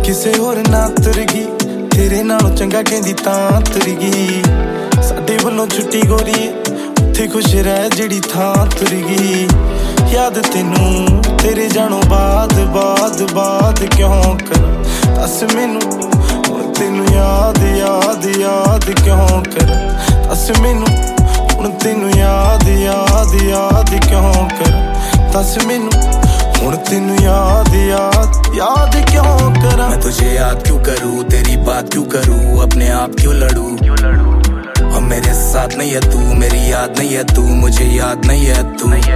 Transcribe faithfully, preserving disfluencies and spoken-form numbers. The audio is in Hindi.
किसे होर ना तुर गई तेरे नालों चंगा कहंदी तां तुर गई साडे वल्लों छुट्टी गोरी उत्थे खुश रह जेड़ी थां तुर गई याद तेनू तेरे जानों बाद बाद बाद क्यों कर दस मैनू हुण तेनू याद याद याद क्यों कर दस मैनू हुण तेनू याद याद याद क्यों कर दस मैनू हुण तेनू याद याद याद क्यों करा मैं तुझे याद क्यों करूं तेरी बात क्यों करूं अपने आप क्यों लड़ूं और मेरे साथ नहीं है तू मेरी याद नहीं है तू मुझे याद नहीं है तू